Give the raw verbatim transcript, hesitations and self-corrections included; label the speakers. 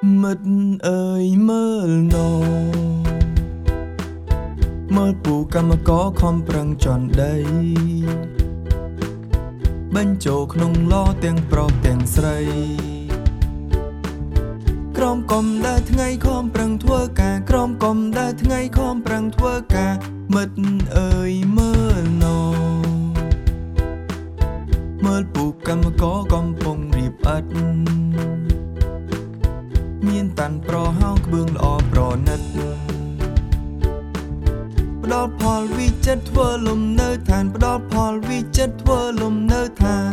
Speaker 1: មិត្តអើយមើលណោមើលពូកម្មករខំប្រឹងចន់ដីបញ្ចូលក្នុងឡទាំងប្រុសទាំងស្រីក្រមកំដើរថ្ងៃខំប្រឹងធ្វើការក្រមកំដើរថ្ងៃខំប្រឹងធ្វើការមិត្តអើយមើលណោមើលពូកម្មករកំពុងរៀបអិតមានតាន់ប្រហោងក្បឿងល្អប្រណិតផ្ដល់ផលវិចិត្រធ្វើលំនៅឋានផ្ដល់ផលវិចិត្រធ្វើលំនៅឋាន